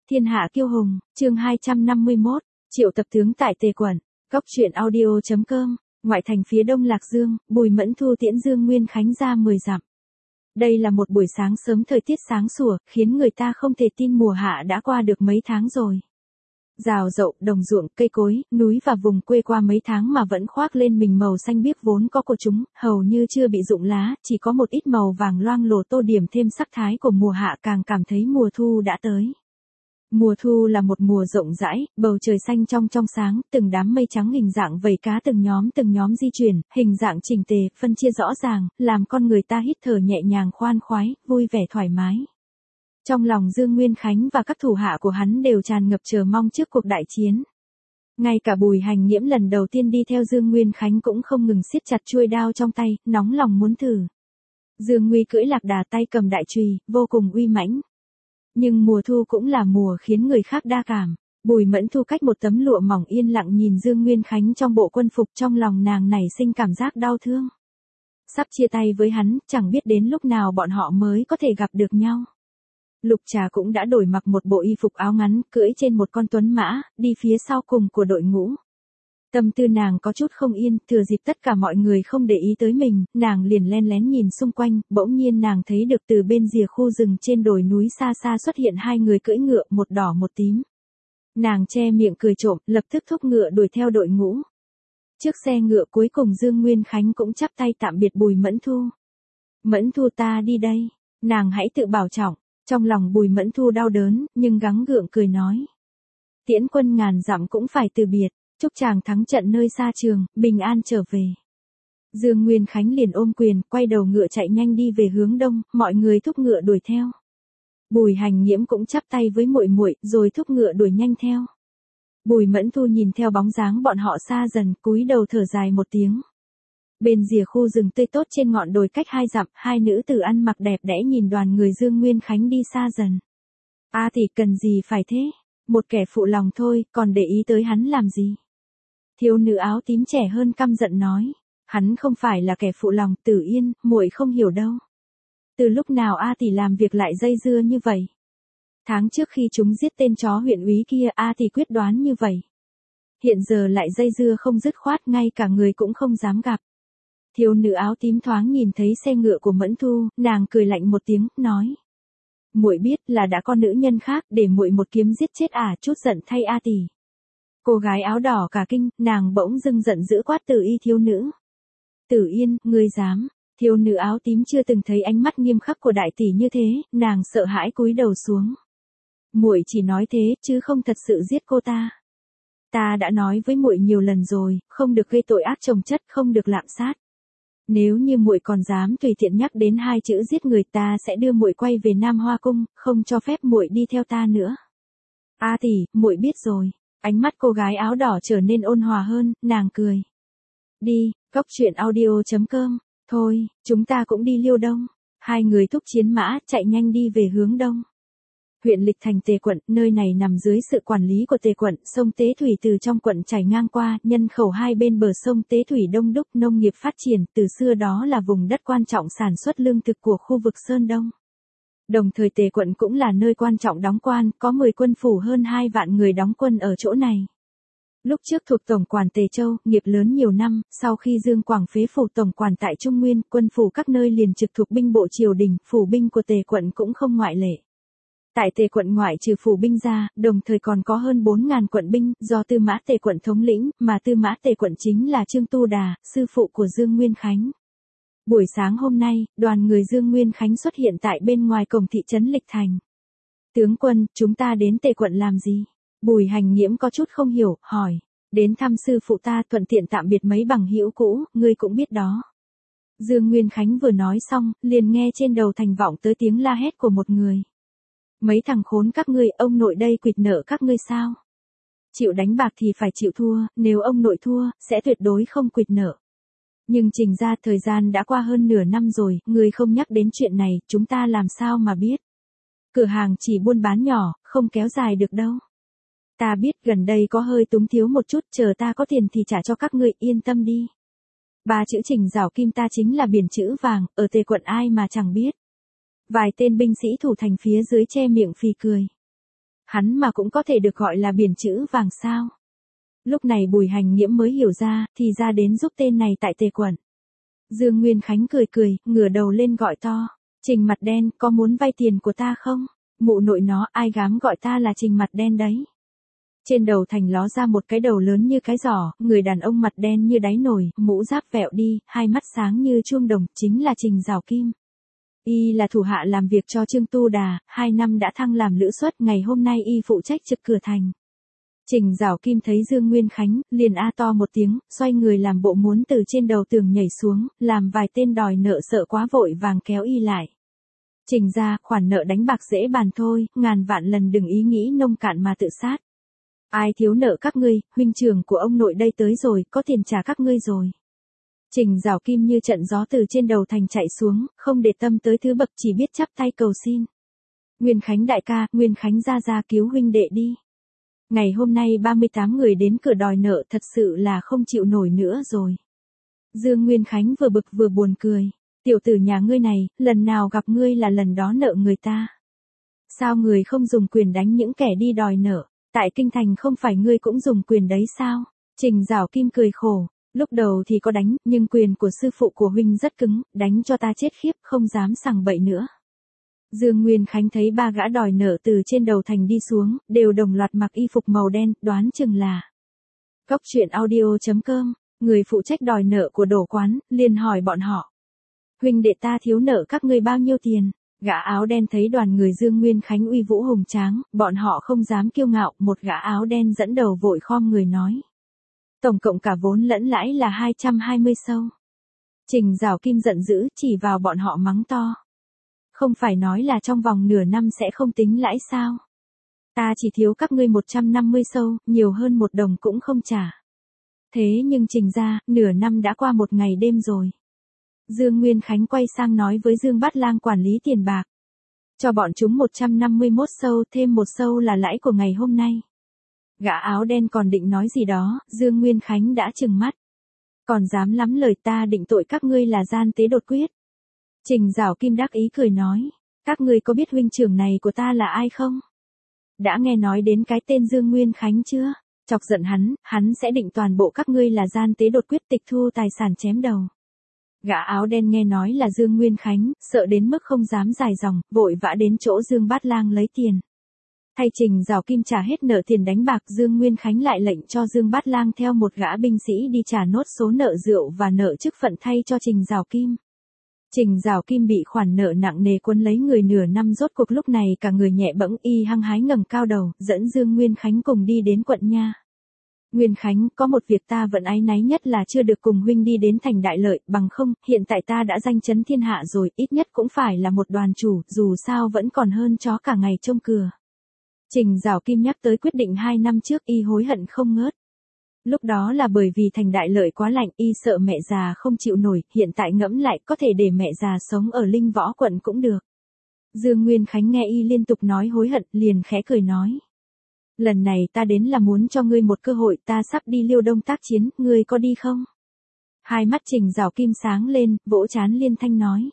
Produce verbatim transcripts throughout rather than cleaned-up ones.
Thiên hạ kiêu hùng, chương hai trăm năm mươi mốt, Triệu tập tướng tại Tề quận. Góc truyện audio chấm com, ngoại thành phía đông Lạc Dương, Bùi Mẫn Thu tiễn Dương Nguyên Khánh ra mười dặm. Đây là một buổi sáng sớm thời tiết sáng sủa, khiến người ta không thể tin mùa hạ đã qua được mấy tháng rồi. Rào rộng, đồng ruộng, cây cối, núi và vùng quê qua mấy tháng mà vẫn khoác lên mình màu xanh biếc vốn có của chúng, hầu như chưa bị rụng lá, chỉ có một ít màu vàng loang lổ tô điểm thêm sắc thái của mùa hạ, càng cảm thấy mùa thu đã tới. Mùa thu là một mùa rộng rãi, bầu trời xanh trong trong sáng, từng đám mây trắng hình dạng vầy cá từng nhóm từng nhóm di chuyển, hình dạng chỉnh tề, phân chia rõ ràng, làm con người ta hít thở nhẹ nhàng khoan khoái, vui vẻ thoải mái. Trong lòng Dương Nguyên Khánh và các thủ hạ của hắn đều tràn ngập chờ mong trước cuộc đại chiến. Ngay cả Bùi Hành Nghiễm lần đầu tiên đi theo Dương Nguyên Khánh cũng không ngừng siết chặt chuôi đao trong tay, nóng lòng muốn thử. Dương Nguy cưỡi lạc đà tay cầm đại chùy, vô cùng uy mãnh. Nhưng mùa thu cũng là mùa khiến người khác đa cảm. Bùi Mẫn Thu cách một tấm lụa mỏng yên lặng nhìn Dương Nguyên Khánh trong bộ quân phục, trong lòng nàng nảy sinh cảm giác đau thương. Sắp chia tay với hắn, chẳng biết đến lúc nào bọn họ mới có thể gặp được nhau. Lục Trà cũng đã đổi mặc một bộ y phục áo ngắn, cưỡi trên một con tuấn mã, đi phía sau cùng của đội ngũ. Tâm tư nàng có chút không yên, thừa dịp tất cả mọi người không để ý tới mình, nàng liền len lén nhìn xung quanh, bỗng nhiên nàng thấy được từ bên rìa khu rừng trên đồi núi xa xa xuất hiện hai người cưỡi ngựa, một đỏ một tím. Nàng che miệng cười trộm, lập tức thúc ngựa đuổi theo đội ngũ. Trước xe ngựa cuối cùng Dương Nguyên Khánh cũng chắp tay tạm biệt Bùi Mẫn Thu. Mẫn Thu ta đi đây, nàng hãy tự bảo trọng. Trong lòng Bùi Mẫn Thu đau đớn, nhưng gắng gượng cười nói. Tiễn quân ngàn dặm cũng phải từ biệt, chúc chàng thắng trận nơi xa trường, bình an trở về. Dương Nguyên Khánh liền ôm quyền, quay đầu ngựa chạy nhanh đi về hướng đông, mọi người thúc ngựa đuổi theo. Bùi Hành Nghiễm cũng chắp tay với muội muội, rồi thúc ngựa đuổi nhanh theo. Bùi Mẫn Thu nhìn theo bóng dáng bọn họ xa dần, cúi đầu thở dài một tiếng. Bên rìa khu rừng tươi tốt trên ngọn đồi cách hai dặm, hai nữ tử ăn mặc đẹp đẽ nhìn đoàn người Dương Nguyên Khánh đi xa dần. A à thì cần gì phải thế, một kẻ phụ lòng thôi, còn để ý tới hắn làm gì? Thiếu nữ áo tím trẻ hơn căm giận nói, hắn không phải là kẻ phụ lòng, Tử Yên, muội không hiểu đâu. Từ lúc nào A tỷ làm việc lại dây dưa như vậy? Tháng trước khi chúng giết tên chó huyện úy kia, A tỷ quyết đoán như vậy. Hiện giờ lại dây dưa không dứt khoát, ngay cả người cũng không dám gặp. Thiếu nữ áo tím thoáng nhìn thấy xe ngựa của Mẫn Thu, nàng cười lạnh một tiếng, nói: "Muội biết là đã có nữ nhân khác, để muội một kiếm giết chết à?" Chút giận thay A tỷ. Cô gái áo đỏ cả kinh, nàng bỗng dưng giận dữ quát Tử Y thiếu nữ. "Tử Yên, ngươi dám?" Thiếu nữ áo tím chưa từng thấy ánh mắt nghiêm khắc của đại tỷ như thế, nàng sợ hãi cúi đầu xuống. "Muội chỉ nói thế, chứ không thật sự giết cô ta. Ta đã nói với muội nhiều lần rồi, không được gây tội ác chồng chất, không được lạm sát. Nếu như muội còn dám tùy tiện nhắc đến hai chữ giết người, ta sẽ đưa muội quay về Nam Hoa cung, không cho phép muội đi theo ta nữa." "A tỷ, muội biết rồi." Ánh mắt cô gái áo đỏ trở nên ôn hòa hơn, nàng cười. "Đi." Góc truyện audio chấm com. "Thôi, chúng ta cũng đi Liêu Đông." Hai người thúc chiến mã, chạy nhanh đi về hướng đông. Huyện Lịch Thành Tề quận, nơi này nằm dưới sự quản lý của Tề quận, sông Tế Thủy từ trong quận chảy ngang qua, nhân khẩu hai bên bờ sông Tế Thủy đông đúc, nông nghiệp phát triển, từ xưa đó là vùng đất quan trọng sản xuất lương thực của khu vực Sơn Đông. Đồng thời Tề quận cũng là nơi quan trọng đóng quan, có mười quân phủ hơn hai vạn người đóng quân ở chỗ này. Lúc trước thuộc tổng quản Tề Châu, nghiệp lớn nhiều năm, sau khi Dương Quảng phế phủ tổng quản tại Trung Nguyên, quân phủ các nơi liền trực thuộc binh bộ triều đình, phủ binh của Tề quận cũng không ngoại lệ. Tại Tề quận ngoại trừ phủ binh ra, đồng thời còn có hơn bốn nghìn quận binh, do Tư Mã Tề quận thống lĩnh, mà Tư Mã Tề quận chính là Trương Tu Đà, sư phụ của Dương Nguyên Khánh. Buổi sáng hôm nay, đoàn người Dương Nguyên Khánh xuất hiện tại bên ngoài cổng thị trấn Lịch Thành. "Tướng quân, chúng ta đến Tề quận làm gì?" Bùi Hành Nghiễm có chút không hiểu, hỏi. "Đến thăm sư phụ ta, thuận tiện tạm biệt mấy bằng hữu cũ, ngươi cũng biết đó." Dương Nguyên Khánh vừa nói xong, liền nghe trên đầu thành vọng tới tiếng la hét của một người. "Mấy thằng khốn các ngươi, ông nội đây quỵt nợ các ngươi sao? Chịu đánh bạc thì phải chịu thua, nếu ông nội thua, sẽ tuyệt đối không quỵt nợ. Nhưng trình ra thời gian đã qua hơn nửa năm rồi, ngươi không nhắc đến chuyện này, chúng ta làm sao mà biết? Cửa hàng chỉ buôn bán nhỏ, không kéo dài được đâu. Ta biết gần đây có hơi túng thiếu một chút, chờ ta có tiền thì trả cho các ngươi, yên tâm đi." Ba chữ Trình Giảo Kim ta chính là biển chữ vàng, ở Tề quận ai mà chẳng biết. Vài tên binh sĩ thủ thành phía dưới che miệng phì cười. Hắn mà cũng có thể được gọi là biển chữ vàng sao. Lúc này Bùi Hành Nghiễm mới hiểu ra, thì ra đến giúp tên này tại Tề quận. Dương Nguyên Khánh cười cười, ngửa đầu lên gọi to. Trình mặt đen, có muốn vay tiền của ta không? Mụ nội nó, ai dám gọi ta là Trình mặt đen đấy. Trên đầu thành ló ra một cái đầu lớn như cái giỏ, người đàn ông mặt đen như đáy nồi, mũ giáp vẹo đi, hai mắt sáng như chuông đồng, chính là Trình Giảo Kim. Y là thủ hạ làm việc cho Trương Tu Đà, hai năm đã thăng làm lữ suất, ngày hôm nay y phụ trách trực cửa thành. Trình Giảo Kim thấy Dương Nguyên Khánh, liền a to một tiếng, xoay người làm bộ muốn từ trên đầu tường nhảy xuống, làm vài tên đòi nợ sợ quá vội vàng kéo y lại. Trình ra, khoản nợ đánh bạc dễ bàn thôi, ngàn vạn lần đừng ý nghĩ nông cạn mà tự sát. Ai thiếu nợ các ngươi, huynh trưởng của ông nội đây tới rồi, có tiền trả các ngươi rồi. Trình Giảo Kim như trận gió từ trên đầu thành chạy xuống, không để tâm tới thứ bậc, chỉ biết chắp tay cầu xin. Nguyên Khánh đại ca, Nguyên Khánh ra ra cứu huynh đệ đi. Ngày hôm nay ba mươi tám người đến cửa đòi nợ, thật sự là không chịu nổi nữa rồi. Dương Nguyên Khánh vừa bực vừa buồn cười. Tiểu tử nhà ngươi này, lần nào gặp ngươi là lần đó nợ người ta. Sao người không dùng quyền đánh những kẻ đi đòi nợ? Tại kinh thành không phải ngươi cũng dùng quyền đấy sao? Trình Giảo Kim cười khổ. Lúc đầu thì có đánh, nhưng quyền của sư phụ của huynh rất cứng, đánh cho ta chết khiếp, không dám sằng bậy nữa. Dương Nguyên Khánh thấy ba gã đòi nợ từ trên đầu thành đi xuống, đều đồng loạt mặc y phục màu đen, đoán chừng là Cóc truyện audio chấm com, người phụ trách đòi nợ của Đổ Quán, liền hỏi bọn họ. Huynh đệ ta thiếu nợ các ngươi bao nhiêu tiền? Gã áo đen thấy đoàn người Dương Nguyên Khánh uy vũ hùng tráng, bọn họ không dám kiêu ngạo, một gã áo đen dẫn đầu vội khom người nói. Tổng cộng cả vốn lẫn lãi là hai trăm hai mươi sâu. Trình Giảo Kim giận dữ, chỉ vào bọn họ mắng to. Không phải nói là trong vòng nửa năm sẽ không tính lãi sao? Ta chỉ thiếu các ngươi một trăm năm mươi sâu, nhiều hơn một đồng cũng không trả. Thế nhưng Trình ra, nửa năm đã qua một ngày đêm rồi. Dương Nguyên Khánh quay sang nói với Dương Bát Lang quản lý tiền bạc. Cho bọn chúng một trăm năm mươi mốt sâu, thêm một sâu là lãi của ngày hôm nay. Gã áo đen còn định nói gì đó, Dương Nguyên Khánh đã trừng mắt. Còn dám lắm lời, ta định tội các ngươi là gian tế đột quyết. Trình Giảo Kim đắc ý cười nói, các ngươi có biết huynh trưởng này của ta là ai không? Đã nghe nói đến cái tên Dương Nguyên Khánh chưa? Chọc giận hắn, hắn sẽ định toàn bộ các ngươi là gian tế đột quyết, tịch thu tài sản chém đầu. Gã áo đen nghe nói là Dương Nguyên Khánh, sợ đến mức không dám dài dòng, vội vã đến chỗ Dương Bát Lang lấy tiền. Thay Trình Giảo Kim trả hết nợ tiền đánh bạc, Dương Nguyên Khánh lại lệnh cho Dương Bát Lang theo một gã binh sĩ đi trả nốt số nợ rượu và nợ chức phận thay cho Trình Giảo Kim. Trình Giảo Kim bị khoản nợ nặng nề quấn lấy người nửa năm, rốt cuộc lúc này cả người nhẹ bẫng, y hăng hái ngẩng cao đầu, dẫn Dương Nguyên Khánh cùng đi đến quận nha. Nguyên Khánh, có một việc ta vẫn áy náy nhất là chưa được cùng huynh đi đến thành Đại Lợi, bằng không, hiện tại ta đã danh chấn thiên hạ rồi, ít nhất cũng phải là một đoàn chủ, dù sao vẫn còn hơn chó cả ngày trông cửa. Trình Giảo Kim nhắc tới quyết định hai năm trước, y hối hận không ngớt. Lúc đó là bởi vì thành Đại Lợi quá lạnh, y sợ mẹ già không chịu nổi, hiện tại ngẫm lại có thể để mẹ già sống ở Linh Võ quận cũng được. Dương Nguyên Khánh nghe y liên tục nói hối hận, liền khẽ cười nói. Lần này ta đến là muốn cho ngươi một cơ hội, ta sắp đi Liêu Đông tác chiến, ngươi có đi không? Hai mắt Trình Giảo Kim sáng lên, vỗ trán liên thanh nói.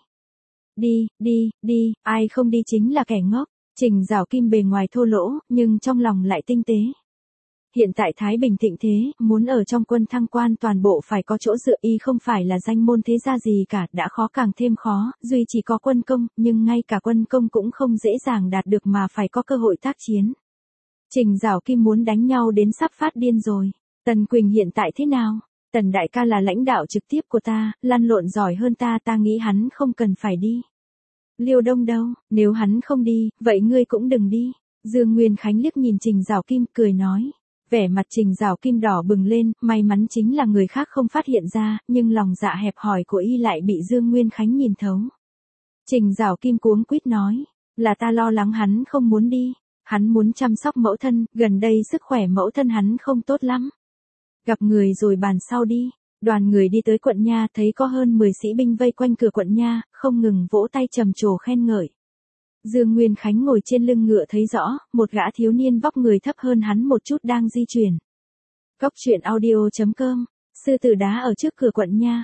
Đi, đi, đi, ai không đi chính là kẻ ngốc. Trình Giảo Kim bề ngoài thô lỗ, nhưng trong lòng lại tinh tế. Hiện tại Thái Bình thịnh thế, muốn ở trong quân thăng quan toàn bộ phải có chỗ dựa, y không phải là danh môn thế gia gì cả, đã khó càng thêm khó, duy chỉ có quân công, nhưng ngay cả quân công cũng không dễ dàng đạt được mà phải có cơ hội tác chiến. Trình Giảo Kim muốn đánh nhau đến sắp phát điên rồi. Tần Quỳnh hiện tại thế nào? Tần đại ca là lãnh đạo trực tiếp của ta, lăn lộn giỏi hơn ta, ta nghĩ hắn không cần phải đi. Liêu Đông đâu, nếu hắn không đi, vậy ngươi cũng đừng đi. Dương Nguyên Khánh liếc nhìn Trình Giảo Kim, cười nói. Vẻ mặt Trình Giảo Kim đỏ bừng lên, may mắn chính là người khác không phát hiện ra, nhưng lòng dạ hẹp hòi của y lại bị Dương Nguyên Khánh nhìn thấu. Trình Giảo Kim cuống quýt nói, là ta lo lắng hắn không muốn đi. Hắn muốn chăm sóc mẫu thân, gần đây sức khỏe mẫu thân hắn không tốt lắm. Gặp người rồi bàn sau đi. Đoàn người đi tới quận nha, thấy có hơn mười sĩ binh vây quanh cửa quận nha, không ngừng vỗ tay trầm trồ khen ngợi. Dương Nguyên Khánh ngồi trên lưng ngựa thấy rõ, một gã thiếu niên vóc người thấp hơn hắn một chút đang di chuyển. Cóc truyện audio chấm com, sư tử đá ở trước cửa quận nha.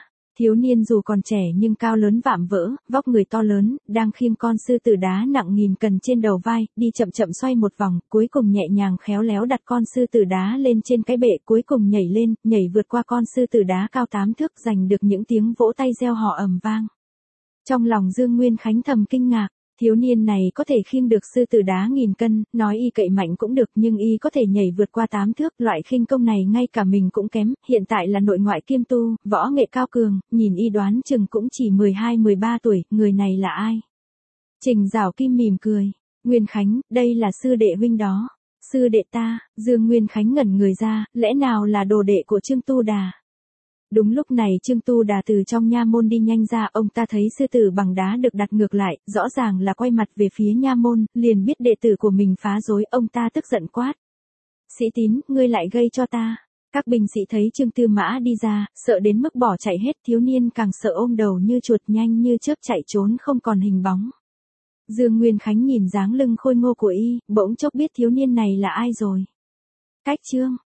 Thiếu niên dù còn trẻ nhưng cao lớn vạm vỡ, vóc người to lớn, đang khiêng con sư tử đá nặng nghìn cân trên đầu vai, đi chậm chậm xoay một vòng, cuối cùng nhẹ nhàng khéo léo đặt con sư tử đá lên trên cái bệ, cuối cùng nhảy lên, nhảy vượt qua con sư tử đá cao tám thước, giành được những tiếng vỗ tay reo hò ầm vang. Trong lòng Dương Nguyên Khánh thầm kinh ngạc, thiếu niên này có thể khiêng được sư tử đá nghìn cân, nói y cậy mạnh cũng được nhưng y có thể nhảy vượt qua tám thước, loại khinh công này ngay cả mình cũng kém, hiện tại là nội ngoại kiêm tu, võ nghệ cao cường, nhìn y đoán chừng cũng chỉ mười hai mười ba tuổi, người này là ai? Trình Giảo Kim mỉm cười, Nguyên Khánh, đây là sư đệ huynh đó. Sư đệ ta, Dương Nguyên Khánh ngẩn người ra, lẽ nào là đồ đệ của Trương Tu Đà? Đúng lúc này Trương Tu Đà từ trong nha môn đi nhanh ra, ông ta thấy sư tử bằng đá được đặt ngược lại, rõ ràng là quay mặt về phía nha môn, liền biết đệ tử của mình phá rối, ông ta tức giận quát. Sĩ Tín, ngươi lại gây cho ta. Các binh sĩ thấy Trương Tư Mã đi ra, sợ đến mức bỏ chạy hết, thiếu niên càng sợ ôm đầu như chuột, nhanh như chớp chạy trốn không còn hình bóng. Dương Nguyên Khánh nhìn dáng lưng khôi ngô của y, bỗng chốc biết thiếu niên này là ai rồi. Cách chương